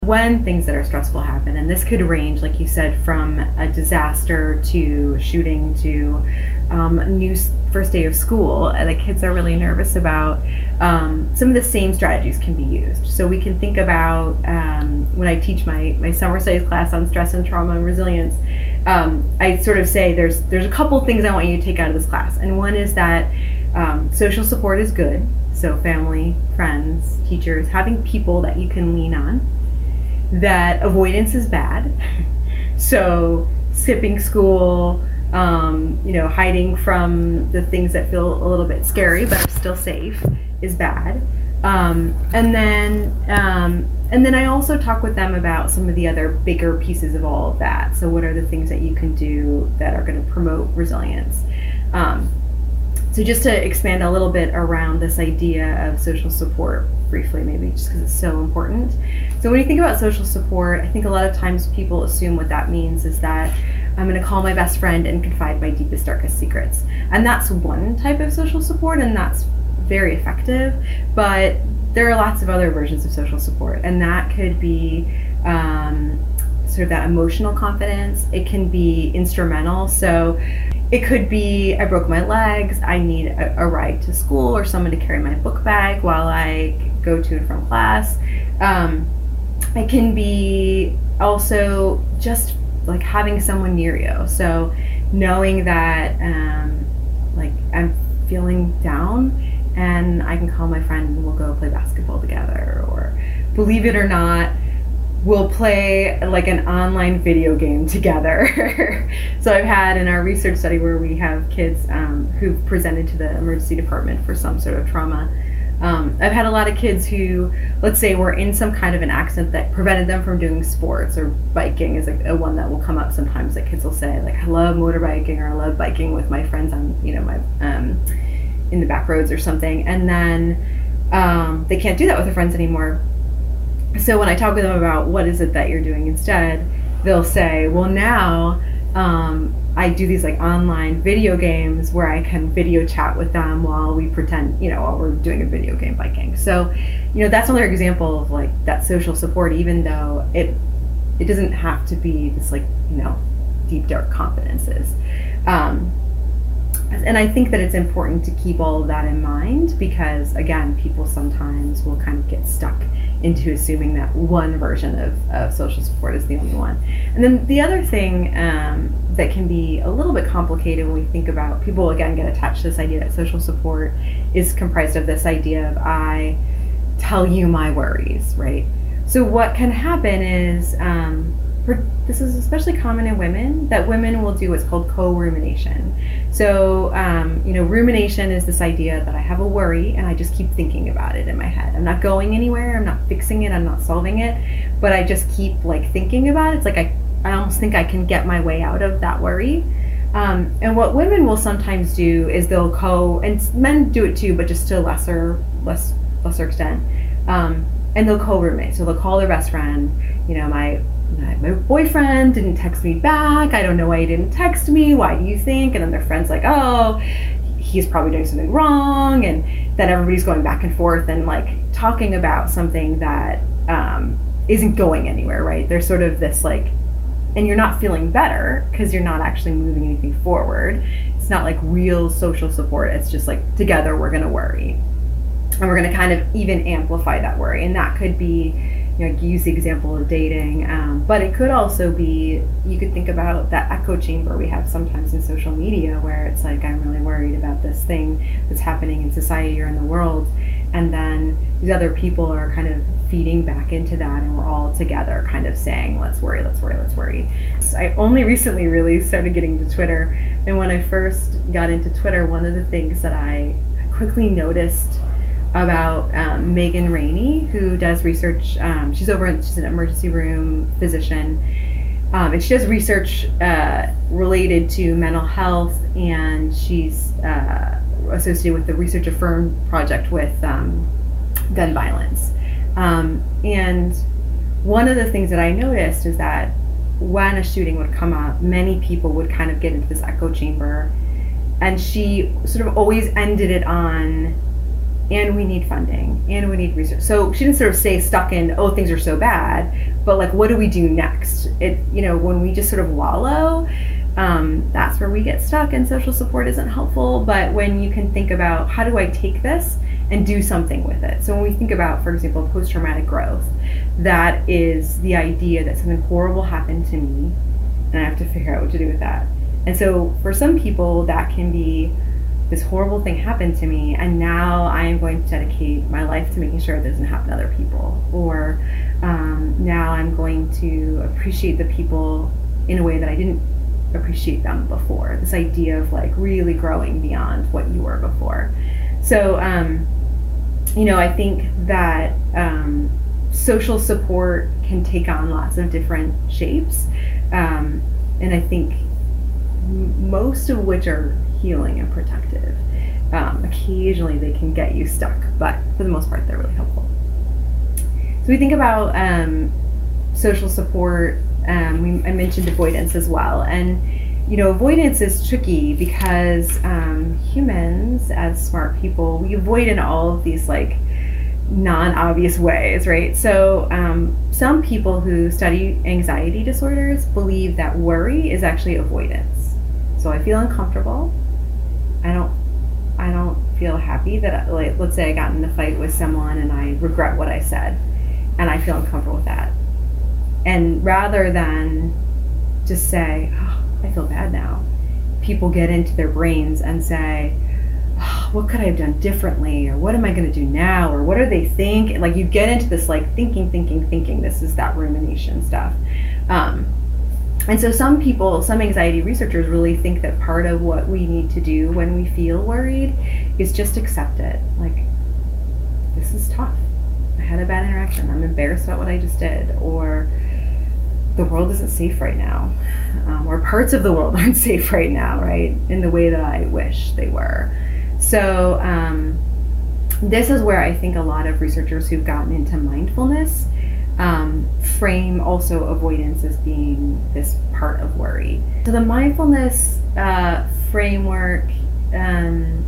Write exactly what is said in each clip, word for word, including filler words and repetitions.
when things that are stressful happen, and this could range, like you said, from a disaster to shooting to um, a new first day of school, the kids are really nervous about, um, some of the same strategies can be used. So we can think about, um, when I teach my, my summer studies class on stress and trauma and resilience, um, I sort of say there's there's a couple things I want you to take out of this class. And one is that um, social support is good. So family, friends, teachers, having people that you can lean on. That avoidance is bad. So skipping school, um, you know, hiding from the things that feel a little bit scary but are still safe is bad. Um, and then um, and then I also talk with them about some of the other bigger pieces of all of that. So what are the things that you can do that are going to promote resilience? Um, so just to expand a little bit around this idea of social support briefly, maybe just because it's so important. So when you think about social support, I think a lot of times people assume what that means is that I'm going to call my best friend and confide my deepest, darkest secrets. And that's one type of social support, and that's very effective. But there are lots of other versions of social support, and that could be um, sort of that emotional confidence. It can be instrumental. So it could be, I broke my legs, I need a, a ride to school or someone to carry my book bag while I go to and from class. Um, it can be also just like having someone near you. So knowing that um, like I'm feeling down and I can call my friend and we'll go play basketball together, or believe it or not, we'll play like an online video game together. So I've had in our research study where we have kids um, who've presented to the emergency department for some sort of trauma. Um, I've had a lot of kids who, let's say, were in some kind of an accident that prevented them from doing sports, or biking is a, a one that will come up sometimes, that kids will say, like, I love motorbiking, or I love biking with my friends on, you know, my um, in the back roads or something. And then um, they can't do that with their friends anymore. So when I talk with them about what is it that you're doing instead, they'll say, well, now um, I do these like online video games where I can video chat with them while we pretend, you know, while we're doing a video game biking. So, you know, that's another example of like that social support, even though it it doesn't have to be this like, you know, deep, dark confidences. Um, and I think that it's important to keep all of that in mind because, again, people sometimes will kind of get stuck into assuming that one version of, of social support is the only one. And then the other thing um, that can be a little bit complicated when we think about, people again get attached to this idea that social support is comprised of this idea of I tell you my worries, right? So what can happen is, um, for, this is especially common in women, that women will do what's called co-rumination. So, um, you know, rumination is this idea that I have a worry and I just keep thinking about it in my head. I'm not going anywhere, I'm not fixing it, I'm not solving it, but I just keep like thinking about it. It's like I, I almost think I can get my way out of that worry. Um, and what women will sometimes do is they'll co, and men do it too, but just to a lesser, less, lesser extent, um, and they'll co-roommate. So they'll call their best friend, you know, my my boyfriend didn't text me back. I don't know why he didn't text me. Why do you think? And then their friend's like, oh, he's probably doing something wrong. And then everybody's going back and forth and like talking about something that um, isn't going anywhere, right? There's sort of this like, and you're not feeling better because you're not actually moving anything forward. It's not like real social support. It's just like, together we're going to worry. And we're going to kind of even amplify that worry. And that could be, you know, use the example of dating, um, but it could also be, you could think about that echo chamber we have sometimes in social media where it's like, I'm really worried about this thing that's happening in society or in the world, and then these other people are kind of feeding back into that, and we're all together kind of saying, let's worry, let's worry, let's worry. So I only recently really started getting to Twitter, and when I first got into Twitter, one of the things that I quickly noticed about um, Megan Rainey, who does research. Um, she's over, in, she's an emergency room physician, um, and she does research uh, related to mental health, and she's uh, associated with the Research Affirmed project with um, gun violence. Um, and one of the things that I noticed is that when a shooting would come up, many people would kind of get into this echo chamber, and she sort of always ended it on, and we need funding, and we need research. So she didn't sort of stay stuck in, oh, things are so bad, but like, what do we do next? It, you know, when we just sort of wallow, um, that's where we get stuck, and social support isn't helpful. But when you can think about, how do I take this and do something with it? So when we think about, for example, post-traumatic growth, that is the idea that something horrible happened to me, and I have to figure out what to do with that. And so for some people, that can be, this horrible thing happened to me, and now I am going to dedicate my life to making sure it doesn't happen to other people. Or um, now I'm going to appreciate the people in a way that I didn't appreciate them before. This idea of like really growing beyond what you were before. So, um, you know, I think that um, social support can take on lots of different shapes. Um, and I think m- most of which are healing and protective. Um, occasionally they can get you stuck, but for the most part, they're really helpful. So we think about um, social support. Um, we, I mentioned avoidance as well. And, you know, avoidance is tricky because um, humans, as smart people, we avoid in all of these like non-obvious ways, right? So um, some people who study anxiety disorders believe that worry is actually avoidance. So I feel uncomfortable. I don't, I don't feel happy that, like, let's say I got in a fight with someone and I regret what I said, and I feel uncomfortable with that. And rather than just say, oh, I feel bad now, people get into their brains and say, oh, what could I have done differently? Or what am I going to do now? Or what are they thinking? Like, you get into this like thinking, thinking, thinking. This is that rumination stuff. Um, and so some people, some anxiety researchers really think that part of what we need to do when we feel worried is just accept it. Like, this is tough. I had a bad interaction. I'm embarrassed about what I just did. Or the world isn't safe right now, um, or parts of the world aren't safe right now, right, in the way that I wish they were. So um, this is where I think a lot of researchers who've gotten into mindfulness um, frame also avoidance as being this part of worry. So the mindfulness uh, framework um,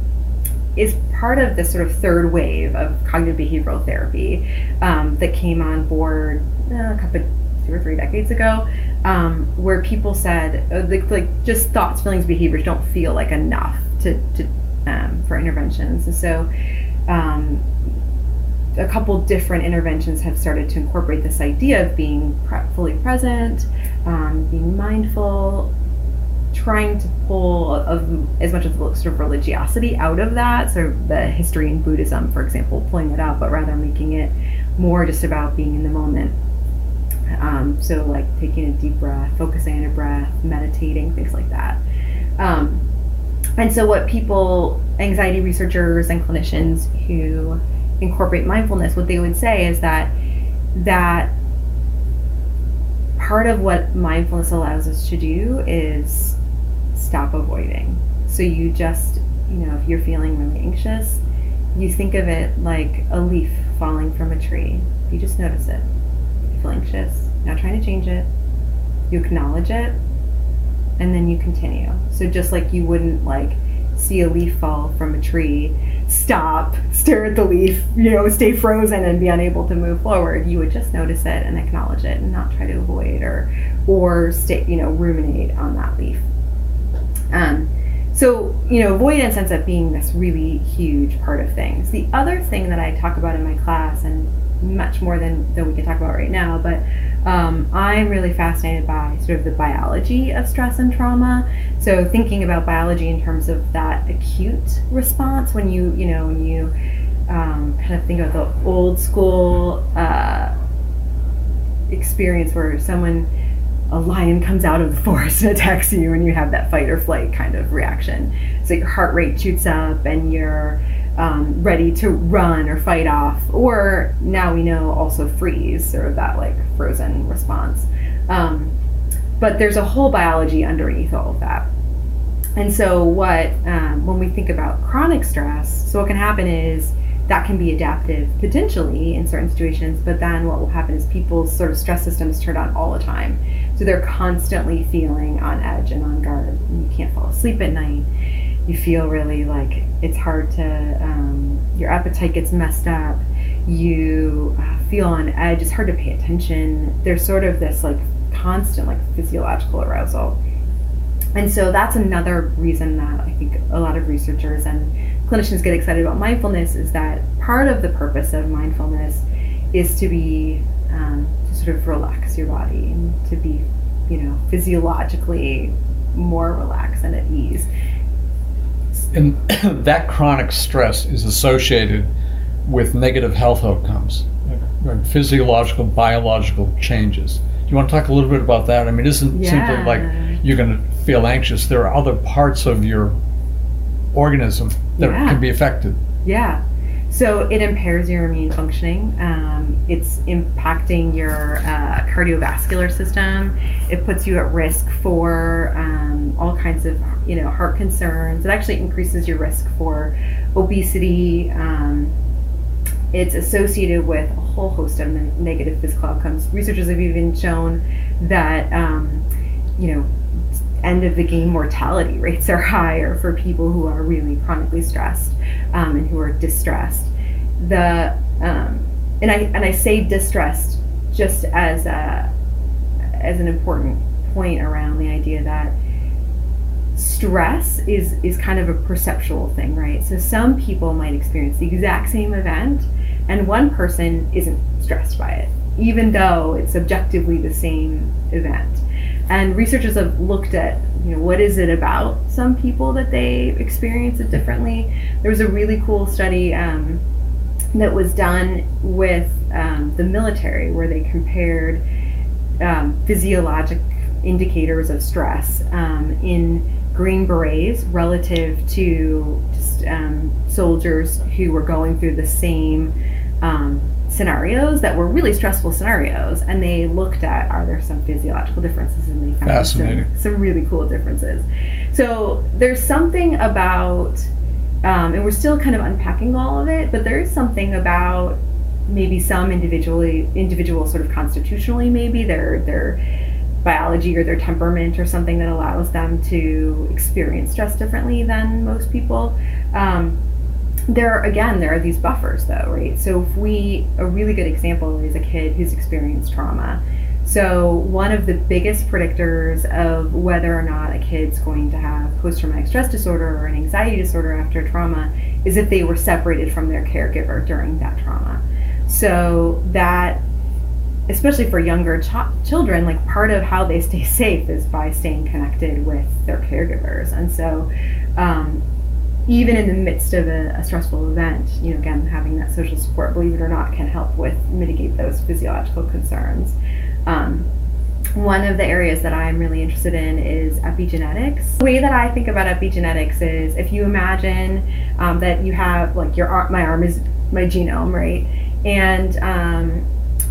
is part of this sort of third wave of cognitive behavioral therapy um, that came on board uh, a couple two or three decades ago, um, where people said uh, like, like just thoughts, feelings, behaviors don't feel like enough to, to um, for interventions. And so um, a couple different interventions have started to incorporate this idea of being pre- fully present, um, being mindful, trying to pull of as much of the sort of religiosity out of that, so the history in Buddhism, for example, pulling it out, but rather making it more just about being in the moment. Um, so like taking a deep breath, focusing on your breath, meditating, things like that. Um, and so what people, anxiety researchers and clinicians who incorporate mindfulness, what they would say is that that part of what mindfulness allows us to do is stop avoiding. So you just, you know, if you're feeling really anxious, you think of it like a leaf falling from a tree. You just notice it. You feel anxious, not trying to change it. You acknowledge it, and then you continue. So just like you wouldn't like see a leaf fall from a tree, stop, stare at the leaf, you know, stay frozen and be unable to move forward, you would just notice it and acknowledge it and not try to avoid or or stay, you know, ruminate on that leaf. Um, so, you know, avoidance ends up being this really huge part of things. The other thing that I talk about in my class, and much more than, than we can talk about right now, but um, I'm really fascinated by sort of the biology of stress and trauma. So thinking about biology in terms of that acute response, when you, you know, when you um, kind of think about the old school uh, experience where someone, a lion comes out of the forest and attacks you, and you have that fight or flight kind of reaction. So your heart rate shoots up and you're um, ready to run or fight off, or now we know also freeze, sort of that like frozen response. Um, but there's a whole biology underneath all of that. And so what, um, when we think about chronic stress, so what can happen is that can be adaptive potentially in certain situations, but then what will happen is people's sort of stress systems turn on all the time. So they're constantly feeling on edge and on guard, and you can't fall asleep at night. You feel really like it's hard to, um, your appetite gets messed up. You uh, feel on edge. It's hard to pay attention. There's sort of this like constant like physiological arousal. And so that's another reason that I think a lot of researchers and clinicians get excited about mindfulness, is that part of the purpose of mindfulness is to be, um, to sort of relax your body and to be, you know, physiologically more relaxed and at ease. And that chronic stress is associated with negative health outcomes, like physiological, biological changes. Do you want to talk a little bit about that? I mean, it isn't Yeah. simply like you're going to feel anxious. There are other parts of your organism that Yeah. can be affected. Yeah. So it impairs your immune functioning. Um, it's impacting your uh, cardiovascular system. It puts you at risk for um, all kinds of, you know, heart concerns. It actually increases your risk for obesity. Um, it's associated with a whole host of ne- negative physical outcomes. Researchers have even shown that, um, you know, end of the game mortality rates are higher for people who are really chronically stressed um, and who are distressed. The um, and I and I say distressed just as a as an important point around the idea that stress is is kind of a perceptual thing, right? So some people might experience the exact same event, and one person isn't stressed by it, even though it's objectively the same event. And researchers have looked at, you know, what is it about some people that they experience it differently. There was a really cool study um, that was done with um, the military, where they compared um, physiologic indicators of stress um, in Green Berets relative to just, um, soldiers who were going through the same um, scenarios that were really stressful scenarios, and they looked at, are there some physiological differences, and they found Fascinating. some, some really cool differences. So there's something about, um, and we're still kind of unpacking all of it, but there is something about maybe some individually individual sort of constitutionally, maybe their their biology or their temperament or something that allows them to experience stress differently than most people. Um, There, again, there are these buffers though, right? So if we, a really good example is a kid who's experienced trauma. So one of the biggest predictors of whether or not a kid's going to have post-traumatic stress disorder or an anxiety disorder after trauma is if they were separated from their caregiver during that trauma. So that, especially for younger ch- children, like part of how they stay safe is by staying connected with their caregivers. And so, um, even in the midst of a, a stressful event, you know, again, having that social support, believe it or not, can help with mitigate those physiological concerns. Um, one of the areas that I'm really interested in is epigenetics. The way that I think about epigenetics is, if you imagine um, that you have, like, your arm, my arm is my genome, right? And um,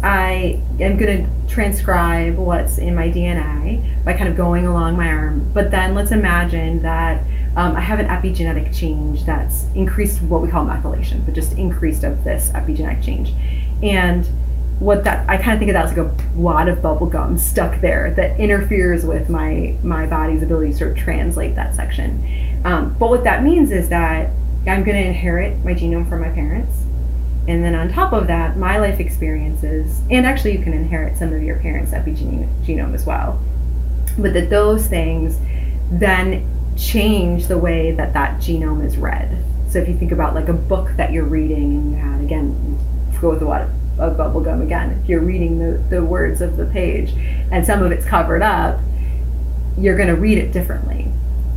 I am going to transcribe what's in my D N A by kind of going along my arm. But then let's imagine that Um, I have an epigenetic change that's increased what we call methylation, but just increased of this epigenetic change. And what that, I kind of think of that as like a wad of bubble gum stuck there that interferes with my, my body's ability to sort of translate that section. Um, but what that means is that I'm going to inherit my genome from my parents. And then on top of that, my life experiences, and actually you can inherit some of your parents' epigenome as well. But that those things then change the way that that genome is read. So if you think about like a book that you're reading, and you had, again, go with the water of bubble gum again, if you're reading the, the words of the page and some of it's covered up, you're going to read it differently.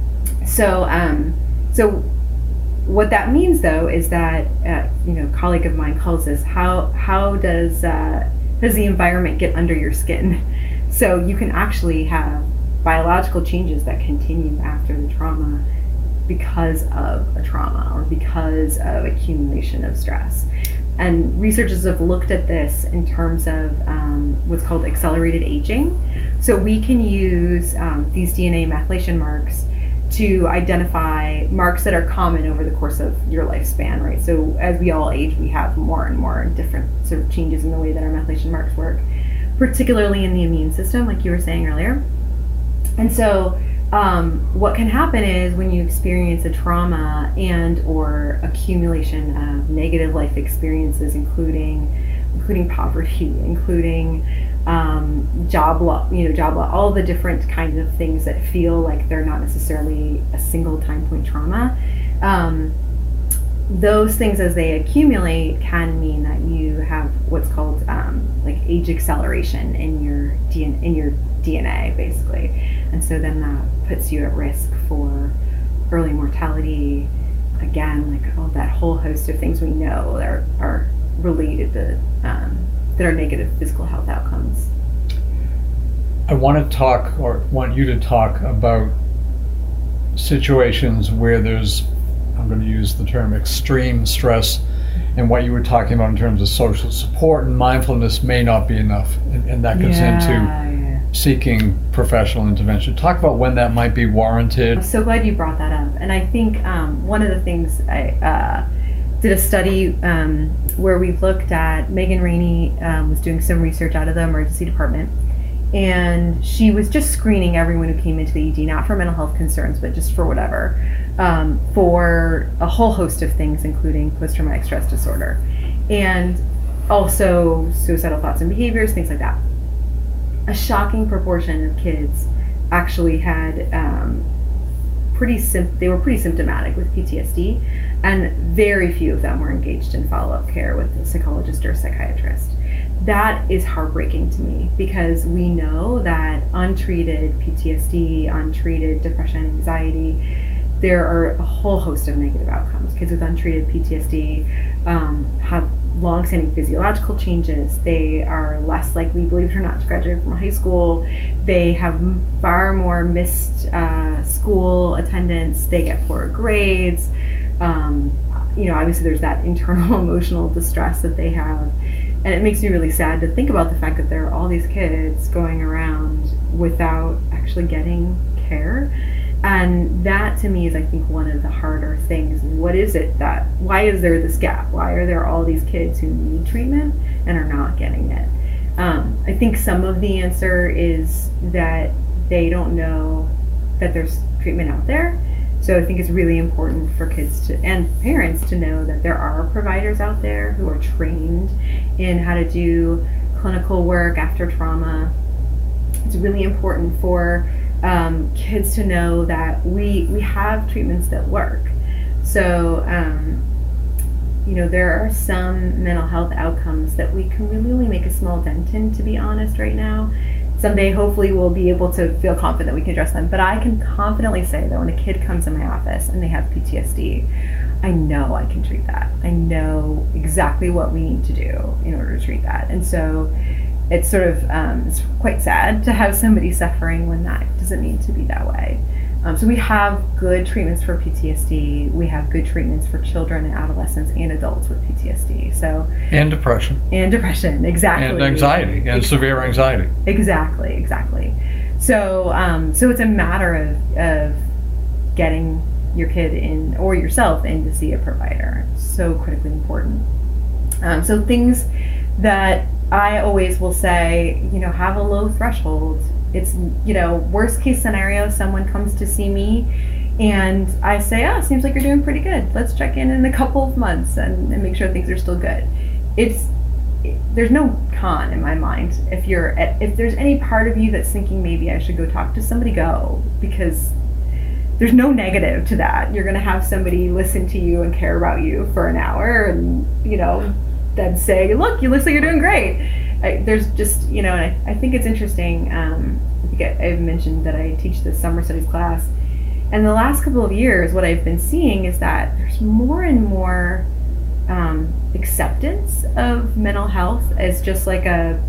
So um, so what that means though is that uh, you know, a colleague of mine calls this, how how does uh, does the environment get under your skin? So you can actually have biological changes that continue after the trauma because of a trauma or because of accumulation of stress. And researchers have looked at this in terms of um, what's called accelerated aging. So we can use um, these D N A methylation marks to identify marks that are common over the course of your lifespan, right? So as we all age, we have more and more different sort of changes in the way that our methylation marks work, particularly in the immune system, like you were saying earlier. And so um, what can happen is when you experience a trauma and or accumulation of negative life experiences, including including poverty, including um, job loss, you know, job loss, all the different kinds of things that feel like they're not necessarily a single time point trauma. Um, those things, as they accumulate, can mean that you have what's called um, like age acceleration in your D N A, in your D N A, basically, and so then that puts you at risk for early mortality. Again, like oh, that whole host of things we know are are related to um, that are negative physical health outcomes. I want to talk, or want you to talk about situations where there's, I'm going to use the term extreme stress, and what you were talking about in terms of social support and mindfulness may not be enough, and, and that gets yeah, into yeah. seeking professional intervention. Talk about when that might be warranted. I'm so glad you brought that up. And I think um, one of the things I uh, did a study um, where we looked at, Megan Rainey um, was doing some research out of the emergency department, and she was just screening everyone who came into the E D, not for mental health concerns, but just for whatever, um, for a whole host of things, including post-traumatic stress disorder, and also suicidal thoughts and behaviors, things like that. A shocking proportion of kids actually had um, pretty sim- they were pretty symptomatic with P T S D, and very few of them were engaged in follow-up care with a psychologist or a psychiatrist. That is heartbreaking to me, because we know that untreated P T S D, untreated depression, anxiety, there are a whole host of negative outcomes. Kids with untreated P T S D um, have long-standing physiological changes. They are less likely, believe it or not, to graduate from high school. They have far more missed uh, school attendance. They get poorer grades. Um, you know, obviously there's that internal emotional distress that they have. And it makes me really sad to think about the fact that there are all these kids going around without actually getting care. And that to me is, I think, one of the harder things. What is it that, why is there this gap? Why are there all these kids who need treatment and are not getting it? Um, I think some of the answer is that they don't know that there's treatment out there. So I think it's really important for kids to, and parents to know that there are providers out there who are trained in how to do clinical work after trauma. It's really important for um, kids to know that we we have treatments that work. So, um, you know, there are some mental health outcomes that we can really only make a small dent in, to be honest, right now. Someday, hopefully, we'll be able to feel confident that we can address them. But I can confidently say that when a kid comes in my office and they have P T S D, I know I can treat that. I know exactly what we need to do in order to treat that. And so it's sort of, um, it's quite sad to have somebody suffering when that doesn't need to be that way. Um, so we have good treatments for P T S D. We have good treatments for children and adolescents and adults with P T S D. So and depression. And depression, exactly. And anxiety, and exactly. severe anxiety. Exactly, exactly. So, um, so it's a matter of of getting your kid in, or yourself in, to see a provider. So critically important. Um, so things that I always will say, you know, have a low threshold. It's, you know, worst case scenario, someone comes to see me and I say, oh, seems like you're doing pretty good. Let's check in in a couple of months and, and make sure things are still good. It's, it, there's no con in my mind. If you're, at, if there's any part of you that's thinking maybe I should go talk to somebody, go, because there's no negative to that. You're going to have somebody listen to you and care about you for an hour and, you know, then say, look, you look like you're doing great. I, there's just, you know, and I, I think it's interesting. Um, I think I, I've mentioned that I teach this summer studies class. And the last couple of years, what I've been seeing is that there's more and more um, acceptance of mental health as just like a,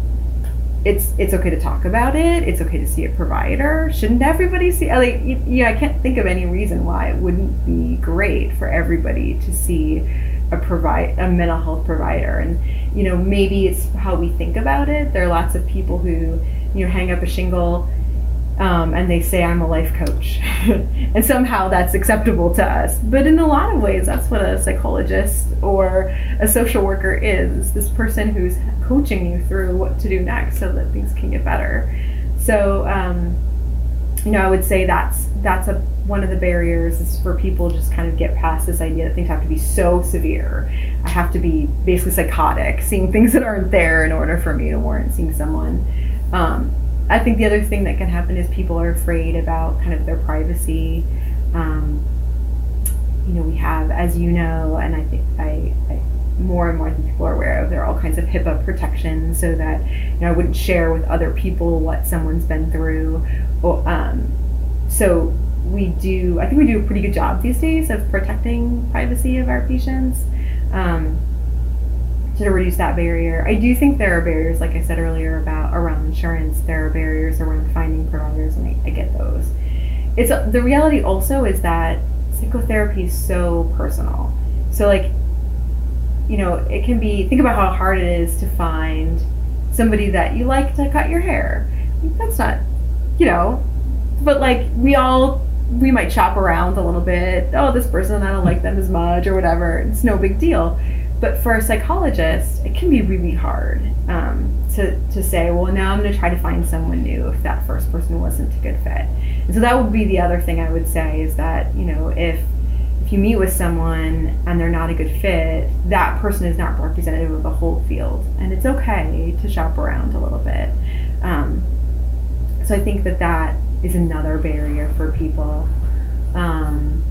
it's it's okay to talk about it. It's okay to see a provider. Shouldn't everybody see? Like, yeah, I can't think of any reason why it wouldn't be great for everybody to see a provide a mental health provider. And you know, maybe it's how we think about it. There are lots of people who, you know, hang up a shingle um, and they say, I'm a life coach. And somehow that's acceptable to us. But in a lot of ways, that's what a psychologist or a social worker is. This person who's coaching you through what to do next so that things can get better. So, um, you know, I would say that's that's a one of the barriers is for people just kind of get past this idea that things have to be so severe. I have to be basically psychotic, seeing things that aren't there in order for me to warrant seeing someone. Um, I think the other thing that can happen is people are afraid about kind of their privacy. Um, you know, we have, as you know, and I think I, I more and more I think people are aware of, there are all kinds of HIPAA protections so that, you know, I wouldn't share with other people what someone's been through. Or, um, so we do, I think we do a pretty good job these days of protecting privacy of our patients, um, to reduce that barrier. I do think there are barriers, like I said earlier, about around insurance. There are barriers around finding providers, and I, I get those. It's the reality also is that psychotherapy is so personal. So like, you know, it can be, think about how hard it is to find somebody that you like to cut your hair. That's not, you know, but like we all, we might shop around a little bit. Oh, this person, I don't like them as much or whatever. It's no big deal. But for a psychologist, it can be really hard um, to, to say, well, now I'm going to try to find someone new if that first person wasn't a good fit. And so that would be the other thing I would say is that, you know, if if you meet with someone and they're not a good fit, that person is not representative of the whole field. And it's okay to shop around a little bit. Um, so I think that that is another barrier for people. Um,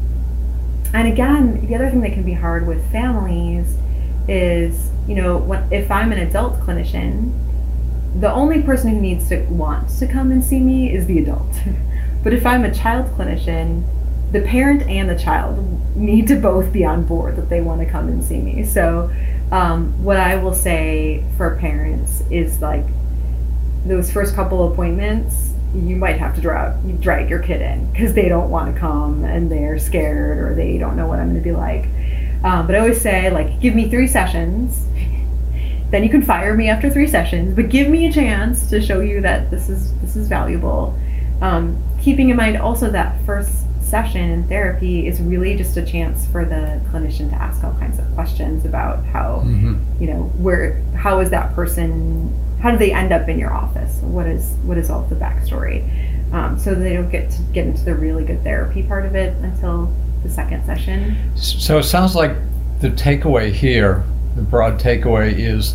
And again, the other thing that can be hard with families is, you know, when, if I'm an adult clinician, the only person who needs to want to come and see me is the adult. But if I'm a child clinician, the parent and the child need to both be on board that they want to come and see me. So um, what I will say for parents is like those first couple appointments, you might have to drag, drag your kid in because they don't want to come and they're scared or they don't know what I'm going to be like. Um, but I always say, like, give me three sessions, then you can fire me after three sessions, but give me a chance to show you that this is this is valuable. Um, keeping in mind also that first session in therapy is really just a chance for the clinician to ask all kinds of questions about how, mm-hmm. you know, where, how is that person, how do they end up in your office? What is what is all the backstory? Um, so they don't get to get into the really good therapy part of it until the second session. So it sounds like the takeaway here, the broad takeaway is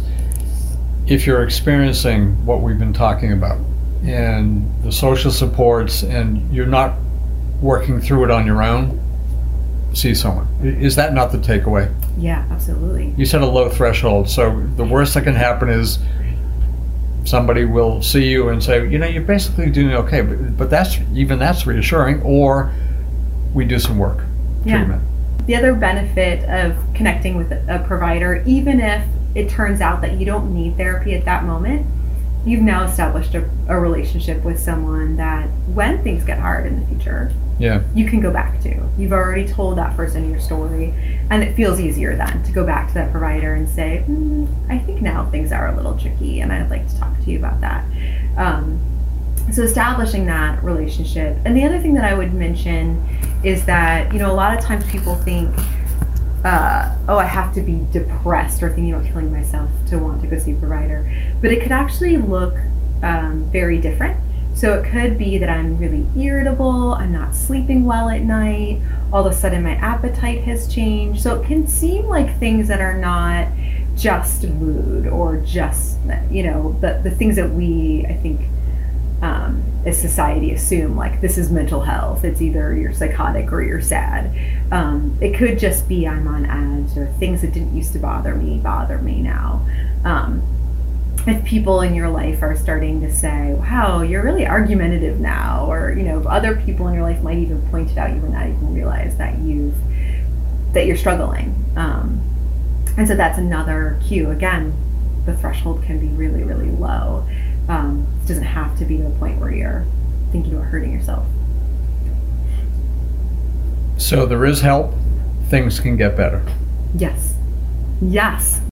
if you're experiencing what we've been talking about and the social supports and you're not working through it on your own, see someone. Is that not the takeaway? Yeah, absolutely. You said a low threshold, so the worst that can happen is somebody will see you and say, you know, you're basically doing okay, but, but that's even that's reassuring, or we do some work, yeah. treatment. The other benefit of connecting with a provider, even if it turns out that you don't need therapy at that moment, you've now established a, a relationship with someone that when things get hard in the future, yeah, you can go back to. You've already told that person your story, and it feels easier then to go back to that provider and say, mm, I think now things are a little tricky and I'd like to talk to you about that. Um, so establishing that relationship. And the other thing that I would mention is that, you know, a lot of times people think, uh, oh, I have to be depressed or thinking about killing myself to want to go see a provider. But it could actually look um, very different. So it could be that I'm really irritable, I'm not sleeping well at night, all of a sudden my appetite has changed. So it can seem like things that are not just mood or just, you know, the, the things that we, I think, um, as society assume, like this is mental health. It's either you're psychotic or you're sad. Um, it could just be I'm on edge or things that didn't used to bother me, bother me now. Um, if people in your life are starting to say, wow, you're really argumentative now, or, you know, other people in your life might even point it out, you would not even realize that you've, that you're struggling. Um, and so that's another cue. Again, the threshold can be really, really low. Um, it doesn't have to be to the point where you're thinking about hurting yourself. So there is help. Things can get better. Yes. Yes.